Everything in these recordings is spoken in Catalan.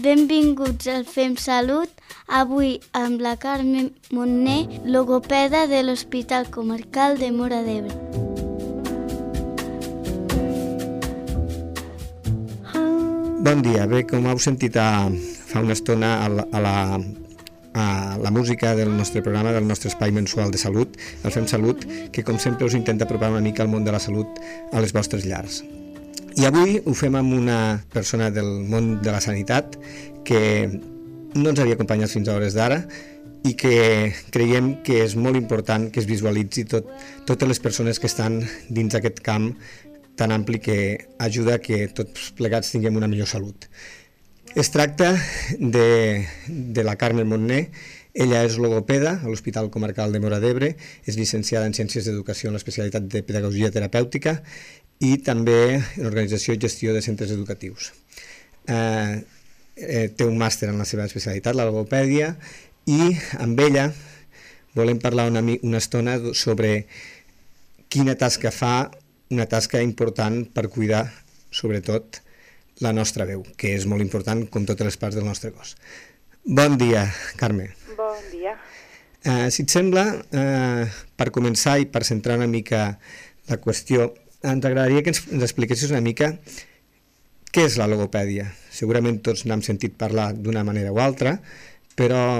Benvinguts al Fem Salut, avui amb la Carme Montner, logopeda de l'Hospital Comarcal de Móra d'Ebre. Bon dia. Bé, com heu sentit fa una estona a la música del nostre programa, del nostre espai mensual de salut, el Fem Salut, que com sempre us intenta apropar una mica al món de la salut a les vostres llars. I avui ho fem amb una persona del món de la sanitat que no ens havia acompanyat fins a hores d'ara i que creiem que és molt important que es visualitzi totes les persones que estan dins d'aquest camp tan ampli que ajuda que tots plegats tinguem una millor salut. Es tracta de la Carme Montner. Ella és logopeda a l'Hospital Comarcal de Móra d'Ebre, és llicenciada en Ciències d'Educació en l'especialitat de Pedagogia Terapèutica i també en Organització i Gestió de Centres Educatius. Té un màster en la seva especialitat, la logopèdia, i amb ella volem parlar una estona sobre quina tasca fa, una tasca important per cuidar, sobretot, la nostra veu, que és molt important com totes les parts del nostre cos. Bon dia, Carme. Bon dia. Si et sembla, per començar i per centrar una mica la qüestió, ens agradaria que ens expliquessis una mica què és la logopèdia. Segurament tots n'hem sentit parlar d'una manera o altra, però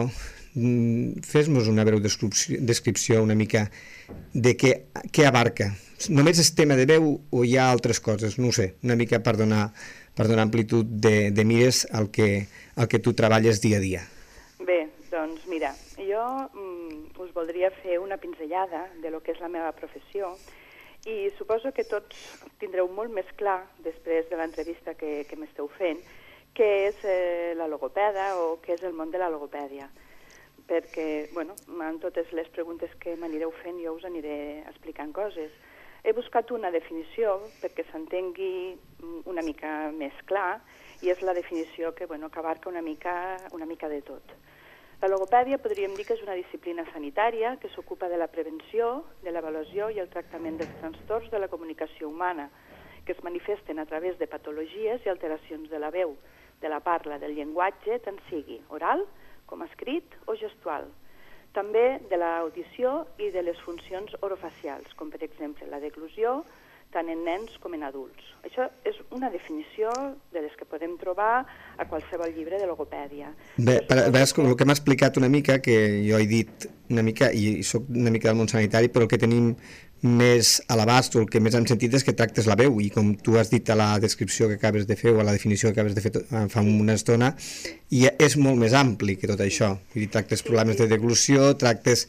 fes-nos una breu descripció una mica de què abarca. Només és tema de veu o hi ha altres coses? No ho sé, una mica per donar amplitud de mires al que tu treballes dia a dia. Bé, doncs mira, jo us voldria fer una pinzellada de lo que és la meva professió i suposo que tots tindreu molt més clar, després de l'entrevista que m'esteu fent, què és la logopeda o què és el món de la logopèdia. Perquè, bueno, en totes les preguntes que m'anireu fent jo us aniré explicant coses. He buscat una definició perquè s'entengui una mica més clar i és la definició que abarca una mica de tot. La logopèdia podríem dir que és una disciplina sanitària que s'ocupa de la prevenció, de l'avaluació i el tractament dels trastorns de la comunicació humana, que es manifesten a través de patologies i alteracions de la veu, de la parla, del llenguatge, tant sigui oral com escrit o gestual. També de l'audició i de les funcions orofacials, com per exemple la deglució, tant en nens com en adults. Això és una definició de les que podem trobar a qualsevol llibre de logopèdia. Bé, el que m'ha explicat una mica, que jo he dit una mica, i soc una mica del món sanitari, però el que tenim més a l'abast o el que més hem sentit és que tractes la veu, i com tu has dit a la descripció que acabes de fer o a la definició que acabes de fer fa una estona, i és molt més ampli que tot això. Vull dir, tractes problemes de deglució, tractes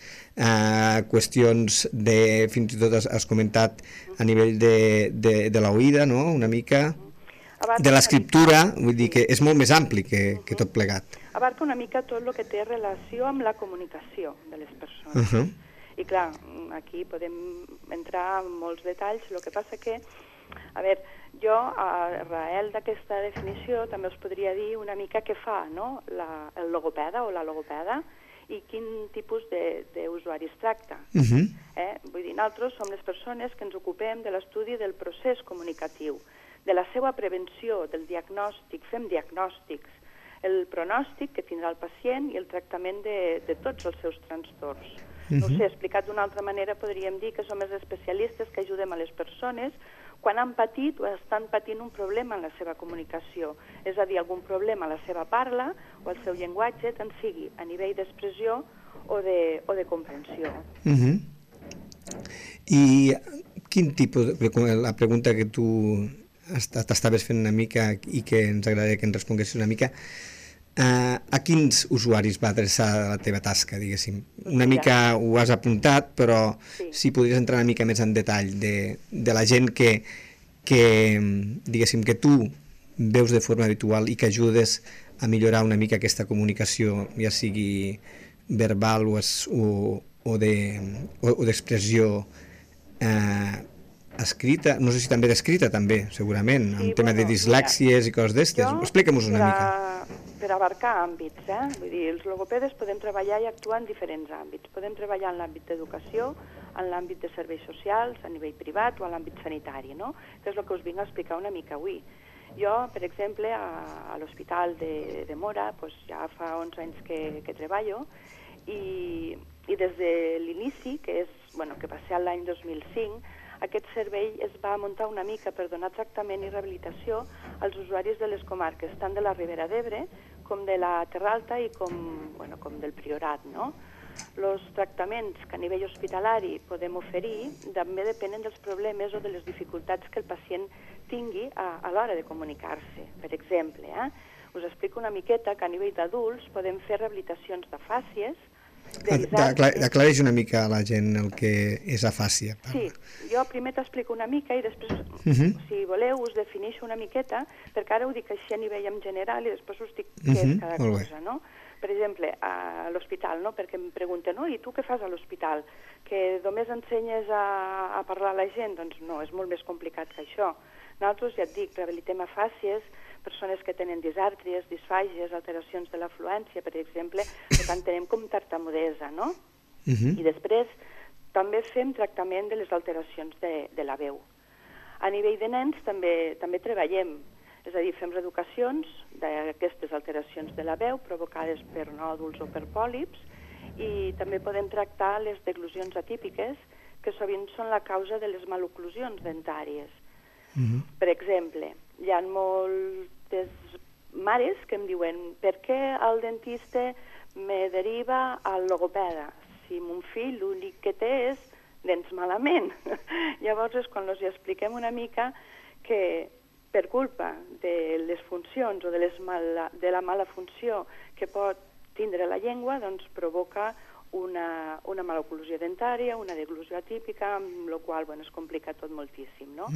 qüestions de, fins i tot has comentat a nivell de l'oïda, no?, una mica, de l'escriptura, vull dir que és molt més ampli que tot plegat. Abarca una mica tot el que té relació amb la comunicació de les persones. I clar, aquí podem entrar en molts detalls, el que passa que, a veure, jo, arrel d'aquesta definició, també us podria dir una mica què fa, no?, el logopeda o la logopeda i quin tipus d'usuaris tracta. Vull dir, nosaltres som les persones que ens ocupem de l'estudi del procés comunicatiu, de la seva prevenció, del diagnòstic, fem diagnòstics, el pronòstic que tindrà el pacient i el tractament de tots els seus trastorns. No ho sé, explicat d'una altra manera podríem dir que som els especialistes que ajudem a les persones quan han patit o estan patint un problema en la seva comunicació, és a dir, algun problema a la seva parla o al seu llenguatge, tant sigui a nivell d'expressió o de comprensió. I quin tipus, la pregunta que tu t'estaves fent una mica i que ens agradaria que ens responguessis una mica, a quins usuaris va adreçar la teva tasca, diguéssim? Una mica ho has apuntat, però si podries entrar una mica més en detall de la gent que diguéssim, que tu veus de forma habitual i que ajudes a millorar una mica aquesta comunicació, ja sigui verbal o d'expressió escrita, no sé si també d'escrita també, segurament, en tema de dislèxies i coses d'estes. Explica-mos una mica. Per abarcar àmbits, vull dir, els logopedes podem treballar i actuar en diferents àmbits. Podem treballar en l'àmbit d'educació, en l'àmbit de serveis socials, a nivell privat o en l'àmbit sanitari, no? Que és el que us vinc a explicar una mica avui. Jo, per exemple, a l'Hospital de Móra, ja fa 11 anys que treballo, i des de l'inici, que va ser l'any 2005, aquest servei es va muntar una mica per donar tractament i rehabilitació als usuaris de les comarques, tant de la Ribera d'Ebre com de la Terra Alta i com del Priorat, no? Els tractaments que a nivell hospitalari podem oferir també depenen dels problemes o de les dificultats que el pacient tingui a l'hora de comunicar-se. Per exemple, us explico una miqueta que a nivell d'adults podem fer rehabilitacions de fàcies. Aclareix una mica a la gent el que és afàsia. Sí, jo primer t'explico una mica i després, si voleu, us defineixo una miqueta, perquè ara ho dic així a nivell en general i després us dic què és cada cosa, no? Per exemple, a l'hospital, no? Perquè em pregunten, no, i tu què fas a l'hospital? Que només ensenyes a parlar a la gent? Doncs no, és molt més complicat que això. Nosaltres, ja et dic, rehabilitem afàsies, persones que tenen disàrtries, disfàgies, alteracions de l'afluència, per exemple, que entenem com tartamudesa, no? I després també fem tractament de les alteracions de la veu. A nivell de nens també treballem, és a dir, fem reeducacions d'aquestes alteracions de la veu provocades per nòduls o per pòlips i també podem tractar les deglusions atípiques, que sovint són la causa de les maloclusions dentàries. Per exemple, hi ha moltes mares que em diuen per què el dentista me deriva al logopeda si mon fill l'únic que té és dents malament. Llavors és quan els expliquem una mica que per culpa de les funcions o de la mala funció que pot tindre la llengua, doncs provoca una maloclusió dentària, una deglusió atípica, amb la qual es complica tot moltíssim, no?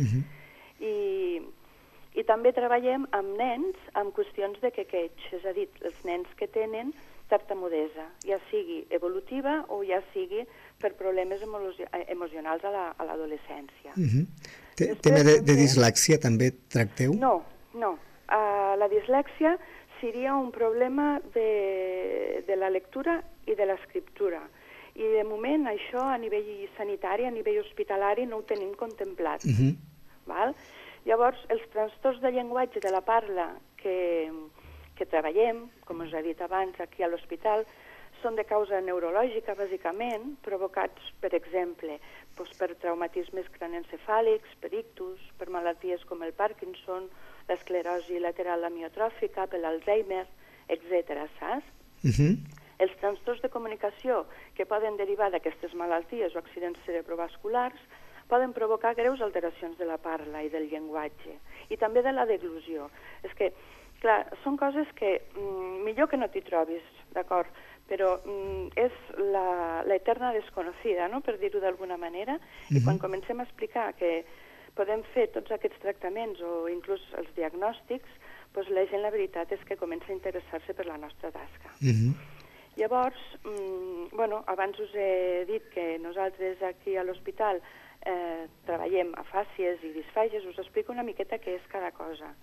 I també treballem amb nens amb qüestions de quequeig, és a dir, els nens que tenen tartamudesa, ja sigui evolutiva o ja sigui per problemes emocionals a l'adolescència. Tema de dislèxia també tracteu? No. La dislèxia seria un problema de la lectura i de l'escriptura. I de moment això a nivell sanitari, a nivell hospitalari, no ho tenim contemplat. Llavors, els trastorns de llenguatge de la parla que treballem, com us he dit abans, aquí a l'hospital, són de causa neurològica, bàsicament, provocats, per exemple, per traumatismes craneoencefàlics, per ictus, per malalties com el Parkinson, l'esclerosi lateral amiotròfica, per l'Alzheimer, etc., saps? Els trastorns de comunicació que poden derivar d'aquestes malalties o accidents cerebrovasculars poden provocar greus alteracions de la parla i del llenguatge, i també de la deglusió. És que, clar, són coses que millor que no t'hi trobis, d'acord? Però és l'eterna desconocida, no?, per dir-ho d'alguna manera, i quan comencem a explicar que podem fer tots aquests tractaments o inclús els diagnòstics, doncs la gent, la veritat, és que comença a interessar-se per la nostra tasca. Llavors, abans us he dit que nosaltres aquí a l'hospital treballem afàsies i disfàgies, us explico una miqueta què és cada cosa.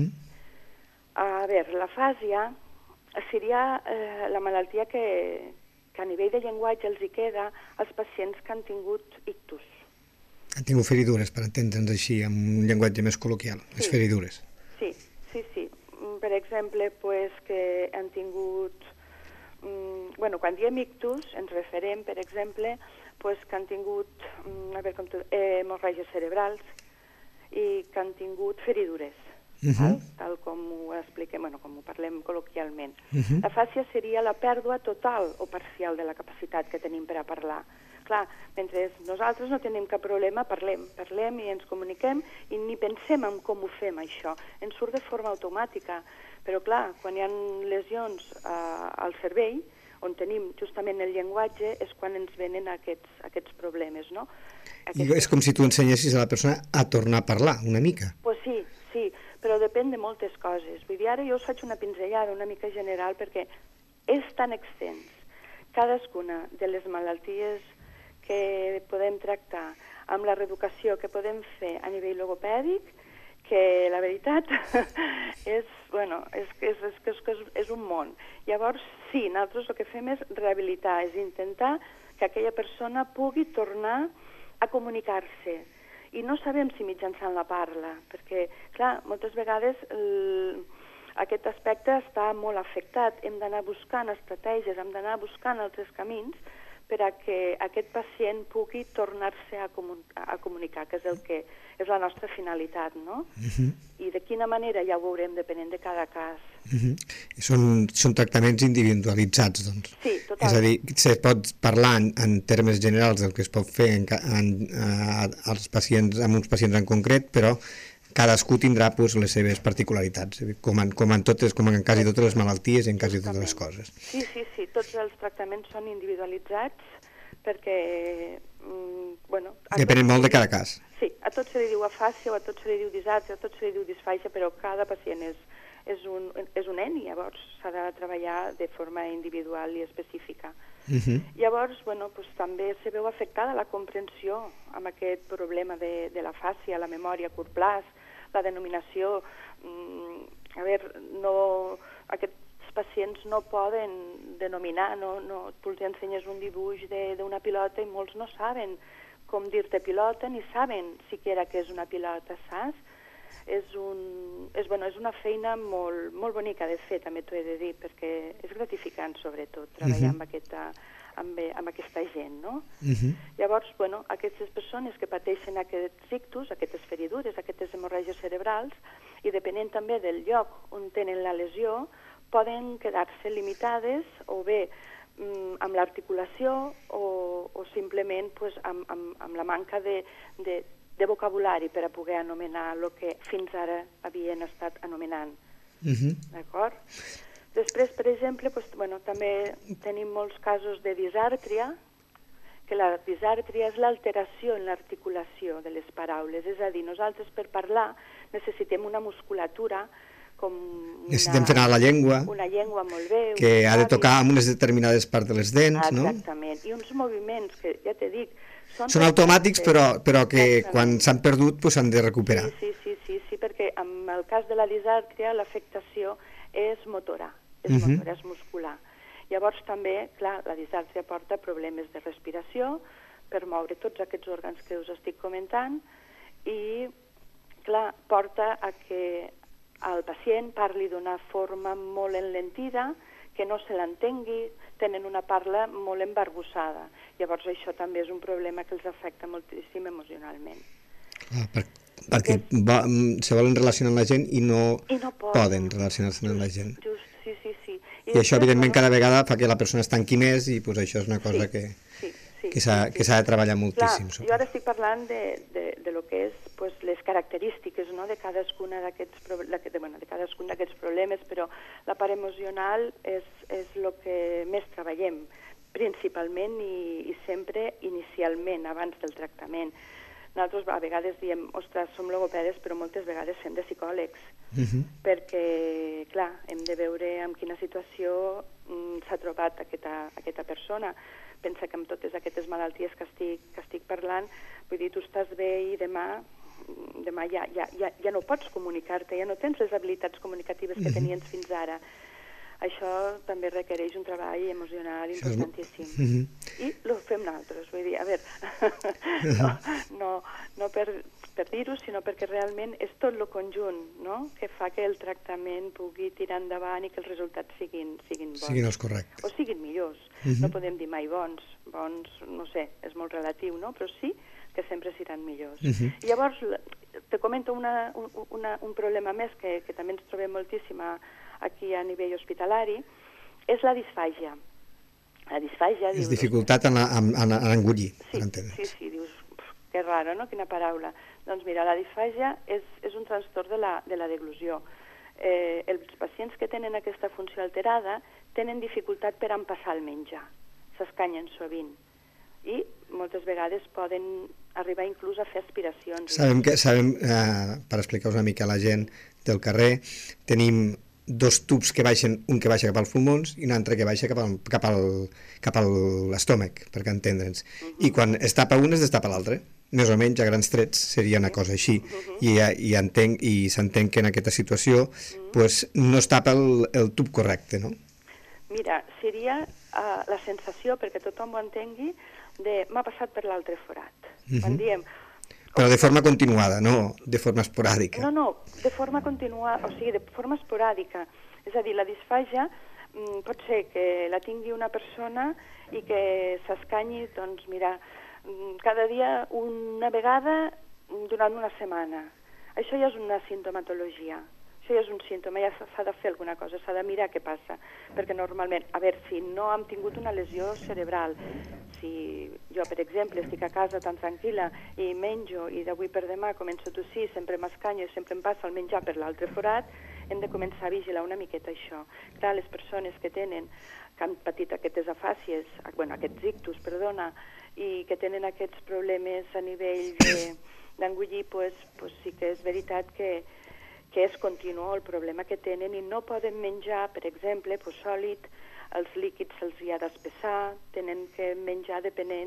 A veure, l'afàsia seria la malaltia que a nivell de llenguatge els hi queda als pacients que han tingut ictus. Han tingut feridures, per entendre'ns així, amb un llenguatge més col·loquial, les feridures. Sí. Per exemple, que han tingut... quan diem ictus, ens referem, per exemple, que han tingut hemorràgies cerebrals i que han tingut feridures. Tal com ho expliquem, com ho parlem col·loquialment. L'afàsia seria la pèrdua total o parcial de la capacitat que tenim per a parlar. Clar, mentre nosaltres no tenim cap problema, parlem i ens comuniquem i ni pensem en com ho fem, això. Ens surt de forma automàtica. Però clar, quan hi ha lesions al cervell, on tenim justament el llenguatge, és quan ens venen aquests problemes, no? És com si tu ensenyessis a la persona a tornar a parlar, una mica. Pues sí, però depèn de moltes coses. Vull dir, ara jo us faig una pinzellada una mica general perquè és tan extens cadascuna de les malalties que podem tractar amb la reeducació que podem fer a nivell logopèdic, que la veritat és un món. Llavors, sí, nosaltres el que fem és rehabilitar, és intentar que aquella persona pugui tornar a comunicar-se i no sabem si mitjançant la parla, perquè, clar, moltes vegades aquest aspecte està molt afectat. Hem d'anar buscant estratègies, hem d'anar buscant altres camins per a que aquest pacient pugui tornar-se a comunicar, que és la nostra finalitat, no? I de quina manera ja ho veurem depenent de cada cas. Són tractaments individualitzats, doncs. Sí, totalment. És a dir, se pot parlar en termes generals del que es pot fer als pacients, amb uns pacients en concret, però cadascú tindrà les seves particularitats, com en quasi totes les malalties i en quasi totes les coses. Sí, tots els tractaments són individualitzats perquè, depenen molt de cada cas. Sí, a tot se li diu afàsia, o a tot se li diu disàrtria, a tot se li diu disfàsia, però cada pacient és un nen i llavors s'ha de treballar de forma individual i específica. Llavors, també se veu afectada la comprensió amb aquest problema de l'afàsia, la memòria a curt plaç, la denominació. Aquests pacients no poden denominar, tu els ensenyes un dibuix d'una pilota i molts no saben com dir-te pilota ni saben siquiera què és una pilota, saps? És una feina molt bonica de fer, també t'ho he de dir, perquè és gratificant, sobretot, treballar amb aquesta gent, no? Llavors, aquestes persones que pateixen aquests ictus, aquestes feridures, aquestes hemorràgies cerebrals, i depenent també del lloc on tenen la lesió, poden quedar-se limitades o bé amb l'articulació o simplement amb la manca de vocabulari per a poder anomenar el que fins ara havien estat anomenant. D'acord? Després, per exemple, també tenim molts casos de disàrtria, que la disàrtria és l'alteració en l'articulació de les paraules. És a dir, nosaltres per parlar necessitem una musculatura com necessitem frenar la llengua, una llengua molt bé, que ha de tocar amb unes determinades parts de les dents, no? Exactament, i uns moviments que, ja t'he dit, són automàtics, però que quan s'han perdut s'han de recuperar. Sí, perquè en el cas de la disàrtria l'afectació és motora, és muscular. Llavors també, clar, la disàrtria porta problemes de respiració per moure tots aquests òrgans que us estic comentant i, clar, porta a que el pacient parli d'una forma molt enlentida, que no se l'entengui, tenen una parla molt embarbussada. Llavors això també és un problema que els afecta moltíssim emocionalment. Perquè se volen relacionar amb la gent i no poden relacionar-se amb la gent. Just, sí. I això, evidentment, cada vegada fa que la persona es tanqui més i això és una cosa que s'ha de treballar moltíssim. Clar, jo ara estic parlant de lo que és les característiques de cadascun d'aquests problemes, però la part emocional és el que més treballem, principalment i sempre inicialment, abans del tractament. Nosaltres a vegades diem, ostres, som logopedes, però moltes vegades fem de psicòlegs, perquè, clar, hem de veure en quina situació s'ha trobat aquesta persona. Pensa que amb totes aquestes malalties que estic parlant, vull dir, tu estàs bé i demà ja no pots comunicar-te, ja no tens les habilitats comunicatives que tenies fins ara. Això també requereix un treball emocional importantíssim. I ho fem nosaltres, vull dir, a veure, no per dir-ho, sinó perquè realment és tot el conjunt, no?, que fa que el tractament pugui tirar endavant i que els resultats siguin bons. Siguin els correctes. O siguin millors. No podem dir mai bons, no sé, és molt relatiu, no?, però sí que sempre seran millors. I llavors, te comento un problema més que també ens trobem moltíssim aquí a nivell hospitalari, és la disfàgia. La disfàgia... És dificultat en engullir, per entendre'ns. Sí, dius, que raro, no?, quina paraula. Doncs mira, la disfàgia és un trastorn de la deglució. Els pacients que tenen aquesta funció alterada tenen dificultat per empassar el menjar, s'escanyen sovint i moltes vegades poden arribar inclús a fer aspiracions. Sabem, per explicar-vos una mica a la gent del carrer, tenim dos tubs que baixen, un que baixa cap als pulmons i un altre que baixa cap a l'estómac, perquè entendre'ns. I quan es tapa un es destapa l'altre. Més o menys, a grans trets, seria una cosa així. I s'entén que en aquesta situació no es tapa el tub correcte, no? Mira, seria la sensació, perquè tothom ho entengui, de m'ha passat per l'altre forat. Quan diem Però de forma continuada, no de forma esporàdica. No, de forma continuada, o sigui, de forma esporàdica. És a dir, la disfàgia pot ser que la tingui una persona i que s'escanyi, doncs, mira, cada dia una vegada durant una setmana. Això ja és una sintomatologia. Això ja és un símptoma, ja s'ha de fer alguna cosa, s'ha de mirar què passa. Perquè normalment, a veure, si no hem tingut una lesió cerebral, si jo, per exemple, estic a casa tan tranquil·la i menjo i d'avui per demà començo a tossir, sempre m'escanyo i sempre em passa el menjar per l'altre forat, hem de començar a vigilar una miqueta això. Clar, les persones que han patit aquestes afàcies, aquests ictus, i que tenen aquests problemes a nivell d'engullir, pues sí que és veritat que és continu el problema que tenen i no poden menjar, per exemple, sòlid, els líquids se'ls hi ha d'espessar, tenen que menjar depenent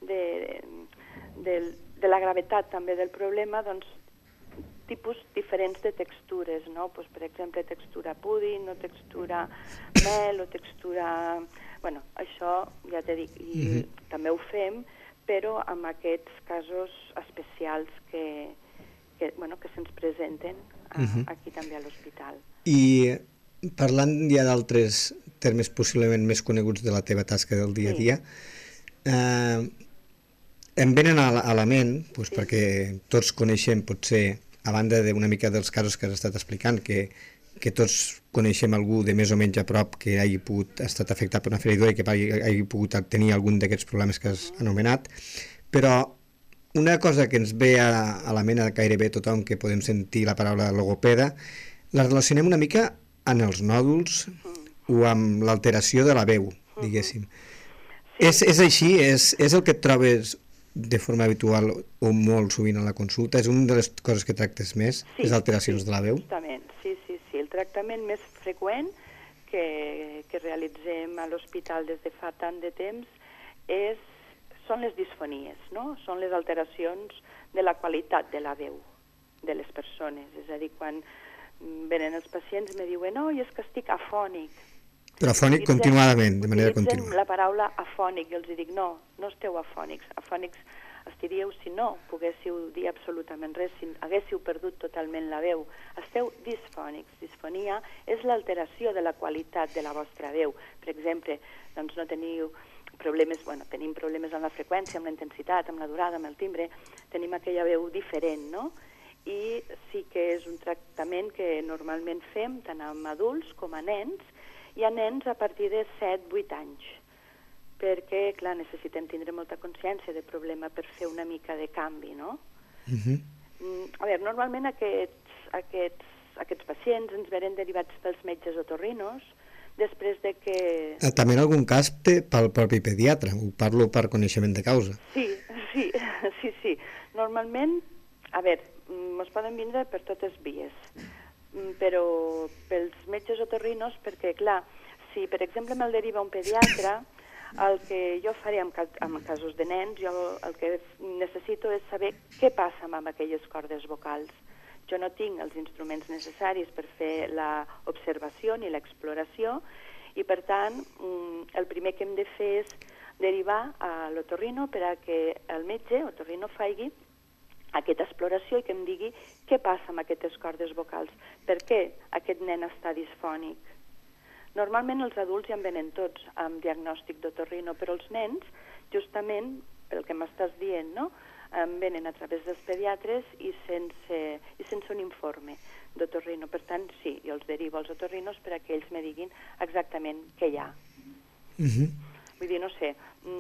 de la gravetat també del problema, doncs tipus diferents de textures, no? Per exemple, textura púding, o textura mel, o textura... Bueno, això ja t'he dit, i també ho fem, però amb aquests casos especials que se'ns presenten aquí també a l'hospital. I parlant ja d'altres termes possiblement més coneguts de la teva tasca del dia a dia, em venen a la ment, perquè tots coneixem, potser, a banda d'una mica dels casos que has estat explicant, que tots coneixem algú de més o menys a prop que hagi estat afectat per una feridura i que hagi pogut tenir algun d'aquests problemes que has anomenat, però una cosa que ens ve a la ment a gairebé tothom que podem sentir la paraula logopeda, la relacionem una mica amb els nòduls o amb l'alteració de la veu, diguéssim. És així? És el que et trobes de forma habitual o molt sovint a la consulta? És una de les coses que tractes més? Les alteracions de la veu? Justament, sí. El tractament més freqüent que realitzem a l'hospital des de fa tant de temps són les disfonies, no? Són les alteracions de la qualitat de la veu de les persones. És a dir, quan venen els pacients me diuen és que estic afònic. Però afònic continuadament, de manera contínua. Utilitzen la paraula afònic i els dic no esteu afònics. Afònics estaríeu si no poguéssiu dir absolutament res, si haguéssiu perdut totalment la veu. Esteu disfònics. Disfonia és l'alteració de la qualitat de la vostra veu. Per exemple, doncs no teniu problemes, tenim problemes amb la freqüència, amb la intensitat, amb la durada, amb el timbre, tenim aquella veu diferent, no? I sí que és un tractament que normalment fem tant amb adults com a nens, i a nens a partir de 7-8 anys, perquè, clar, necessitem tindre molta consciència del problema per fer una mica de canvi, no? A veure, normalment aquests pacients ens venen derivats pels metges otorrinos, després de que... També en algun cas pel propi pediatre, ho parlo per coneixement de causa. Sí. Normalment, a veure, ens poden vindre per totes vies, però pels metges otorrinos, perquè, clar, si per exemple me'l deriva un pediatre, el que jo faré en casos de nens, jo el que necessito és saber què passa amb aquelles cordes vocals. Jo no tinc els instruments necessaris per fer l'observació ni l'exploració i, per tant, el primer que hem de fer és derivar a l'otorrino per a que el metge otorrino faci aquesta exploració i que em digui què passa amb aquestes cordes vocals, per què aquest nen està disfònic. Normalment els adults ja en venen tots amb diagnòstic d'otorrino, però els nens, justament pel que m'estàs dient, no?, venen a través dels pediatres i sense un informe d'otorrino. Per tant, sí, jo els derivo als otorrinos per a que ells me diguin exactament què hi ha. Vull dir, no sé...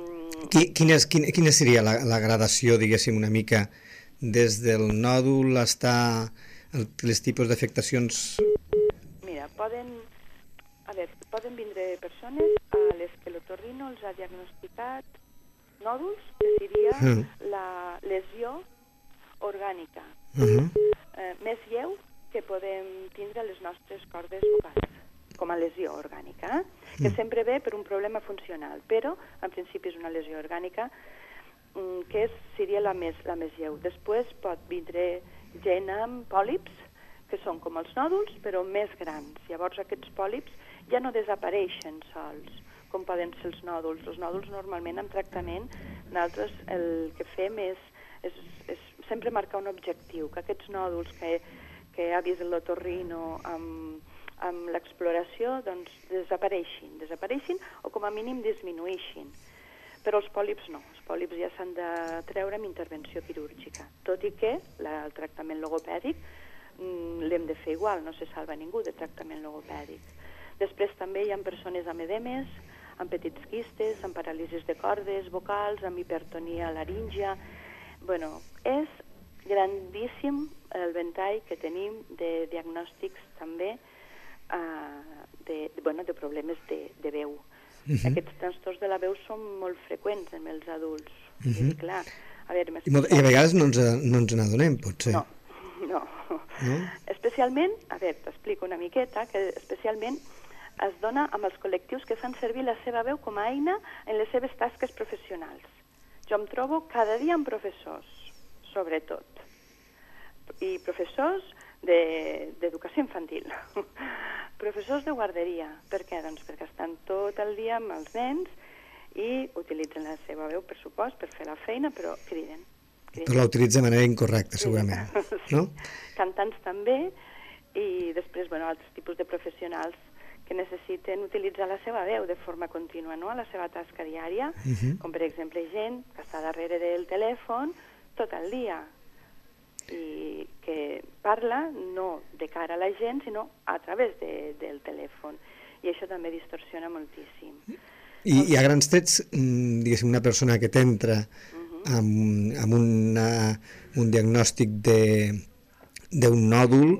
Quina seria la gradació, diguéssim, una mica, des del nòdul fins als tipus d'afectacions? Mira, poden vindre persones a les que l'otorrino els ha diagnosticat nòduls, que seria la lesió orgànica més lleu que podem tindre a les nostres cordes vocals, com a lesió orgànica, que sempre ve per un problema funcional, però en principi és una lesió orgànica que seria la més lleu. Després pot vindre gent amb pòlips, que són com els nòduls, però més grans. Llavors aquests pòlips ja no desapareixen sols, com poden ser els nòduls. Els nòduls normalment en tractament nosaltres el que fem és sempre marcar un objectiu, que aquests nòduls que ha vist l'otorrino amb l'exploració, doncs desapareixin o com a mínim disminueixin. Però els pòlips no, els pòlips ja s'han de treure amb intervenció quirúrgica, tot i que el tractament logopèdic l'hem de fer igual, no se salva ningú de tractament logopèdic. Després també hi ha persones amb edemes, amb petits quistes, amb paràlisis de cordes vocals, amb hipertonia laríngia. Bueno, és grandíssim el ventall que tenim de diagnòstics també de problemes de veu. Aquests trastorns de la veu són molt freqüents en els adults. I clar, a veure, I a vegades no ens n'adonem, potser. No. Especialment, a veure, t'explico una miqueta, que especialment es dona amb els col·lectius que fan servir la seva veu com a eina en les seves tasques professionals. Jo em trobo cada dia amb professors, sobretot, i professors d'educació infantil, professors de guarderia. Per què? Doncs perquè estan tot el dia amb els nens i utilitzen la seva veu, per supost, per fer la feina, però criden. Però la utilitza de manera incorrecta, segurament, no? Cantants també, i després, altres tipus de professionals que necessiten utilitzar la seva veu de forma contínua, no?, a la seva tasca diària, com per exemple gent que està darrere del telèfon tot el dia i que parla no de cara a la gent, sinó a través del telèfon. I això també distorsiona moltíssim. I a grans trets, diguéssim, una persona que t'entra amb un diagnòstic d'un nòdul,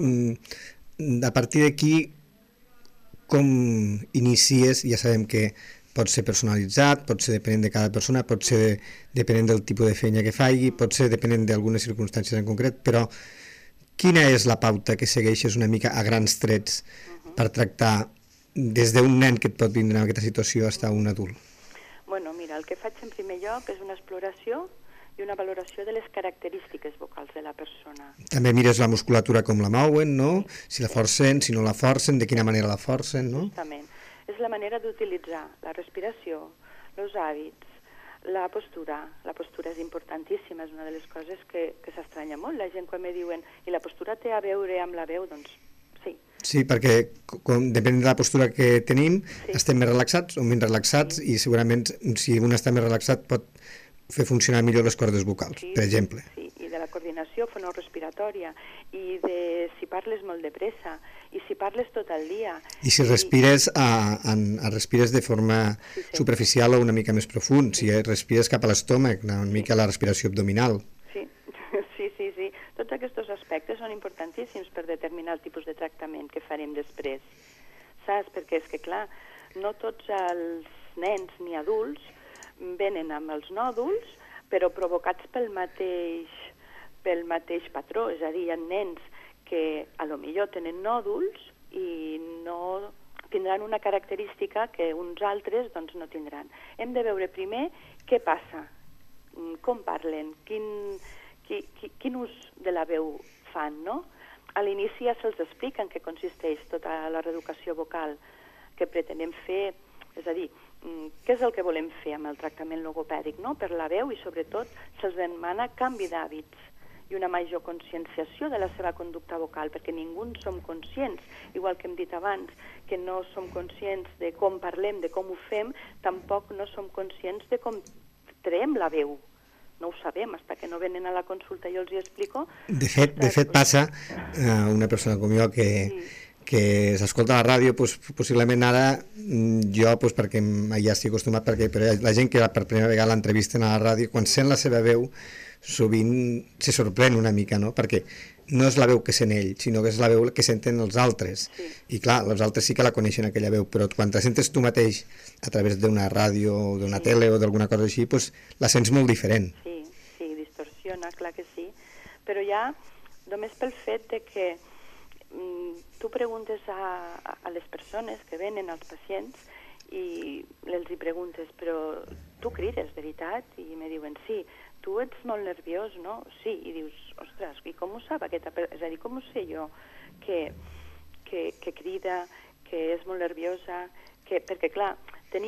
a partir d'aquí com inicies, ja sabem que pot ser personalitzat, pot ser depenent de cada persona, pot ser depenent del tipus de feina que faci, pot ser depenent d'algunes circumstàncies en concret, però quina és la pauta que segueixes una mica a grans trets per tractar des d'un nen que et pot vindre en aquesta situació fins a un adult? Bueno, mira, el que faig en primer lloc és una exploració i una valoració de les característiques vocals de la persona. També mires la musculatura com la mouen, no? Si la forcen, si no la forcen, de quina manera la forcen, no? Justament. És la manera d'utilitzar la respiració, els hàbits, la postura. La postura és importantíssima, és una de les coses que s'estranya molt. La gent quan me diuen, i la postura té a veure amb la veu, doncs sí. Sí, perquè depenent de la postura que tenim, estem més relaxats o menys relaxats, i segurament si un està més relaxat pot fer funcionar millor les cordes vocals, per exemple. Sí, i de la coordinació fonorespiratòria, i de si parles molt de pressa, i si parles tot el dia. I si respires, respires de forma superficial o una mica més profund, si respires cap a l'estómac, una mica la respiració abdominal. Sí. Tots aquests aspectes són importantíssims per determinar el tipus de tractament que farem després. Saps? Perquè és que, clar, no tots els nens ni adults venen amb els nòduls, però provocats pel mateix patró. És a dir, hi ha nens que a lo millor tenen nòduls i no tindran una característica que uns altres doncs, no tindran. Hem de veure primer què passa, com parlen, quin ús de la veu fan, no? A l'inici ja se'ls explica en què consisteix tota la reeducació vocal que pretenem fer, és a dir, què és el que volem fer amb el tractament logopèdic, no? Per la veu, i sobretot se'ls demana canvi d'hàbits i una major conscienciació de la seva conducta vocal, perquè ningú en som conscients, igual que hem dit abans, que no som conscients de com parlem, de com ho fem, tampoc no som conscients de com traiem la veu. No ho sabem, fins que no venen a la consulta i jo els hi explico. De fet passa, una persona com jo que s'escolta a la ràdio, possiblement ara jo, perquè ja estic acostumat, però la gent que per primera vegada l'entrevisten a la ràdio, quan sent la seva veu, sovint se sorprèn una mica, no? Perquè no és la veu que sent ell, sinó que és la veu que senten els altres. I clar, els altres sí que la coneixen, aquella veu, però quan la sentes tu mateix a través d'una ràdio o d'una tele o d'alguna cosa així, la sents molt diferent. Sí, distorsiona, clar que sí. Però ja, només pel fet de que tu preguntes a les persones que venen, als pacients, i els hi preguntes, però tu crides, veritat? I me diuen, sí. Tu ets molt nerviós, no? Sí. I dius, ostres, i com ho sap aquesta persona? És a dir, com ho sé jo que crida, que és molt nerviosa? Perquè, clar, tenim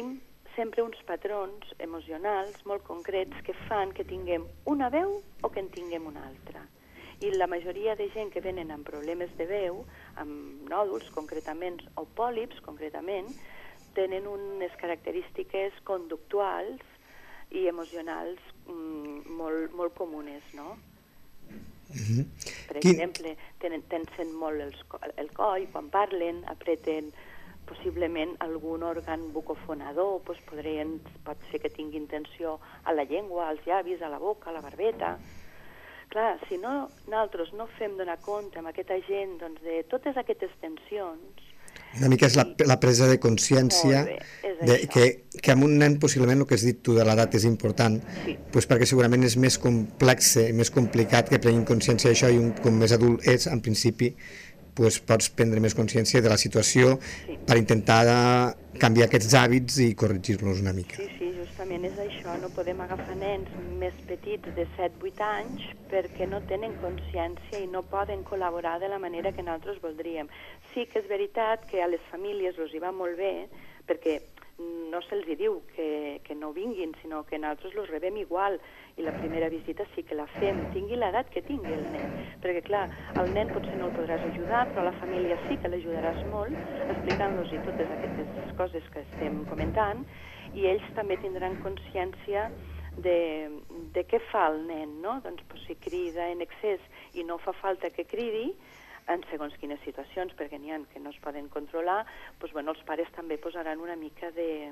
sempre uns patrons emocionals molt concrets que fan que tinguem una veu o que en tinguem una altra. I la majoria de gent que venen amb problemes de veu, amb nòduls concretament o pòlips concretament, tenen unes característiques conductuals i emocionals molt comunes, no? Per exemple, tensen molt el coll quan parlen, apreten possiblement algun òrgan bucofonador, pot ser que tinguin tensió a la llengua, als llavis, a la boca, a la barbeta. Clar, si nosaltres no fem donar compte amb aquesta gent de totes aquestes tensions... Una mica és la presa de consciència que amb un nen possiblement el que has dit tu de l'edat és important, perquè segurament és més complex i més complicat que prenguin consciència d'això, i com més adult ets, en principi, pots prendre més consciència de la situació per intentar canviar aquests hàbits i corregir-los una mica. Sí, justament és això. No podem agafar nens més petits de 7-8 anys perquè no tenen consciència i no poden col·laborar de la manera que nosaltres voldríem. Sí que és veritat que a les famílies els hi va molt bé, perquè no se'ls diu que no vinguin, sinó que nosaltres els rebem igual, i la primera visita sí que la fem, tingui l'edat que tingui el nen, perquè clar, el nen potser no el podràs ajudar, però la família sí que l'ajudaràs molt, explicant-los totes aquestes coses que estem comentant, i ells també tindran consciència de què fa el nen, no? Doncs si crida en excés i no fa falta que cridi, en segons quines situacions, perquè n'hi ha que no es poden controlar, els pares també posaran una mica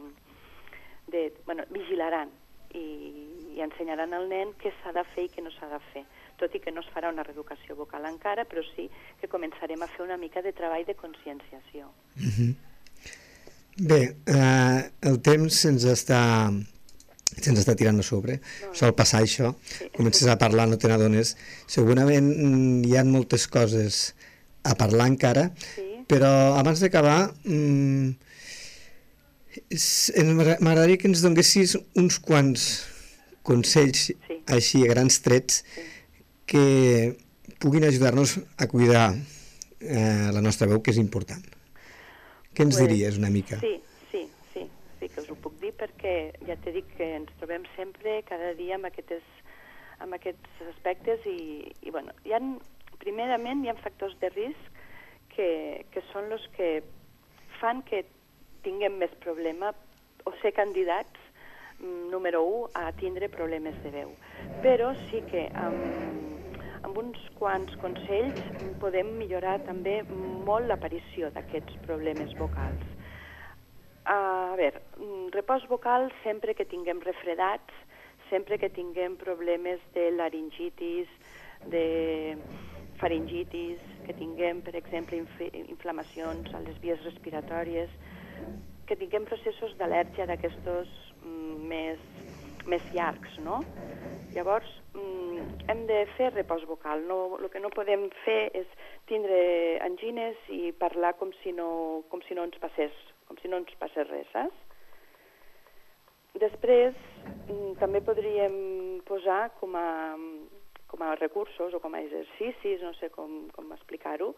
vigilaran i ensenyaran al nen què s'ha de fer i què no s'ha de fer. Tot i que no es farà una reeducació vocal encara, però sí que començarem a fer una mica de treball de conscienciació. Bé, el temps se'ns està tirant a sobre, sol passar això, comences a parlar, no te n'adones, segurament hi ha moltes coses a parlar encara, però abans d'acabar m'agradaria que ens donessis uns quants consells així a grans trets que puguin ajudar-nos a cuidar la nostra veu, que és important. Què ens diries una mica? Sí que us ho puc dir, perquè ja t'he dit que ens trobem sempre, cada dia, amb aquests aspectes i primerament hi ha factors de risc que són els que fan que tinguem més problema o ser candidats, número 1, a tindre problemes de veu. Però sí que amb uns quants consells podem millorar també molt l'aparició d'aquests problemes vocals. A veure, repòs vocal sempre que tinguem refredats, sempre que tinguem problemes de laringitis, de faringitis, que tinguem, per exemple, inflamacions a les vies respiratòries, que tinguem processos d'al·lèrgia d'aquestos més llargs, no? Llavors, hem de fer repòs vocal. El que no podem fer és tindre angines i parlar com si no ens passés res, saps? Després, també podríem posar com a recursos o com a exercicis, no sé com explicar-ho,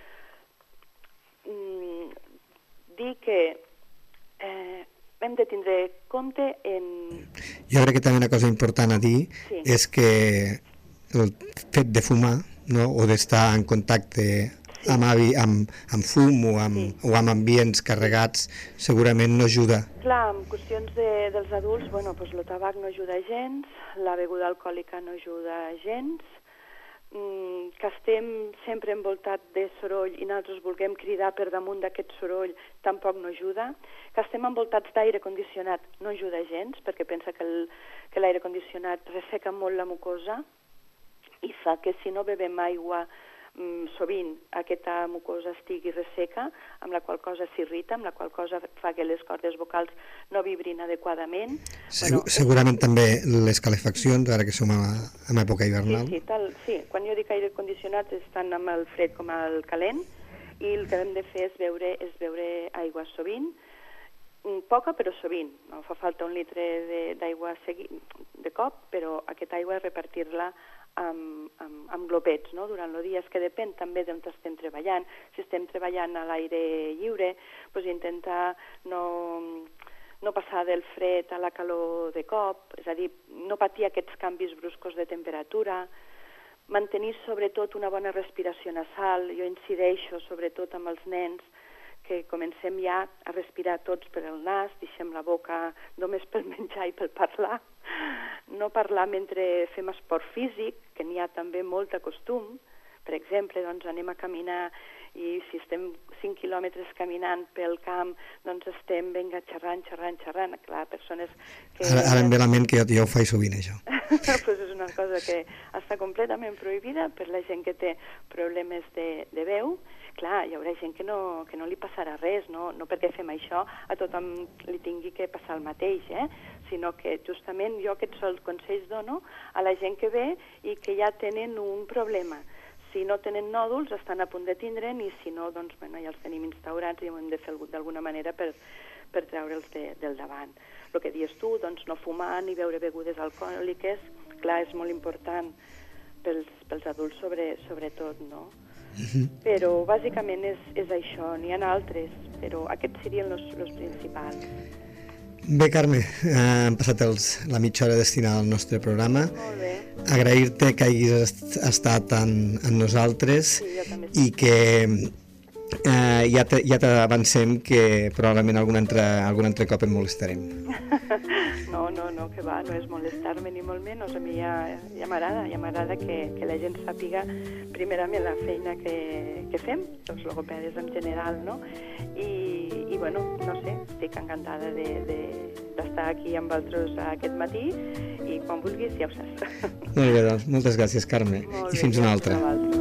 dir que hem de tindre compte en... Jo crec que també una cosa important a dir és que el fet de fumar, no? O d'estar en contacte amb fum o amb ambients carregats segurament no ajuda. Clar, en qüestions dels adults, el tabac no ajuda gens, la beguda alcohòlica no ajuda gens, que estem sempre envoltat de soroll i nosaltres vulguem cridar per damunt d'aquest soroll tampoc no ajuda, que estem envoltats d'aire condicionat no ajuda gens, perquè pensa que l'aire condicionat resseca molt la mucosa i fa que si no bevem aigua sovint aquesta mucosa estigui resseca, amb la qual cosa s'irrita, amb la qual cosa fa que les cordes vocals no vibrin adequadament. Segurament també les calefaccions, ara que som en època hivernal. Sí, quan jo dic aire condicionat és tant amb el fred com el calent, i el que hem de fer és beure aigua sovint, poca però sovint. No fa falta 1 litre d'aigua de cop, però aquesta aigua repartir-la amb glopets, no? Durant el dia, és que depèn també d'on estem treballant. Si estem treballant a l'aire lliure, doncs intentar no no passar del fred a la calor de cop, és a dir, no patir aquests canvis bruscos de temperatura, mantenir sobretot una bona respiració nasal. Jo incideixo sobretot amb els nens que comencem ja a respirar tots per el nas, deixem la boca només pel menjar i pel parlar. No parlar mentre fem esport físic, que n'hi ha també molt de costum. Per exemple, doncs anem a caminar i si estem 5 quilòmetres caminant pel camp, doncs estem xerrant. Clar, persones que... Ara em ve la ment que jo ho faig sovint, això. Pues és una cosa que està completament prohibida per la gent que té problemes de veu. Clar, hi haurà gent que no li passarà res, no perquè fem això a tothom li tingui que passar el mateix, sinó que justament jo aquests consells dono a la gent que ve i que ja tenen un problema. Si no tenen nòduls, estan a punt de tindre'n, i si no, doncs, ja els tenim instaurats i ho hem de fer d'alguna manera per treure'ls del davant. El que dius tu, doncs, no fumar ni beure begudes alcohòliques, clar, és molt important pels adults sobretot, no? Però bàsicament és això, n'hi ha altres, però aquests serien els principals. Bé, Carme, hem passat la mitja hora destinada al nostre programa. Molt bé. Agrair-te que hagis estat amb nosaltres, Sí, jo també. I que ja t'avancem que probablement algun altre cop et molestarem. No, que va, no és molestar-me ni molt menys. A mi ja m'agrada que la gent sàpiga primerament la feina que fem, els logopedes en general, no? I bueno, no sé, estic encantada d'estar aquí amb vosaltres aquest matí, i quan vulguis ja ho saps. Molt bé, doncs, moltes gràcies, Carme, i fins una altra.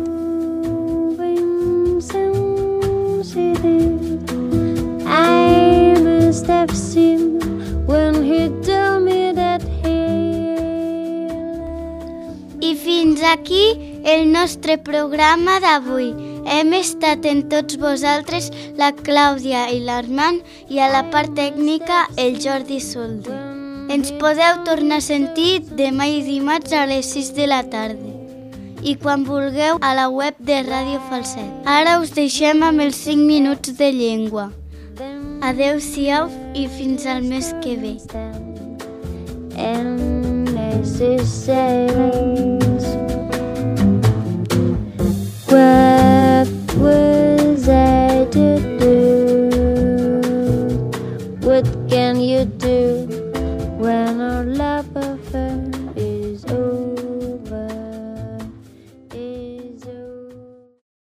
I must have seen when he told me that I fins aquí el nostre programa d'avui. Hem estat en tots vosaltres la Clàudia i l'Armand, i a la part tècnica el Jordi Solder. Ens podeu tornar a sentir demà i dimarts a les 6 de la tarda i quan vulgueu a la web de Ràdio Falset. Ara us deixem amb els 5 minuts de llengua. Adeu-siau i fins al mes que ve. What was I to do? What can you do?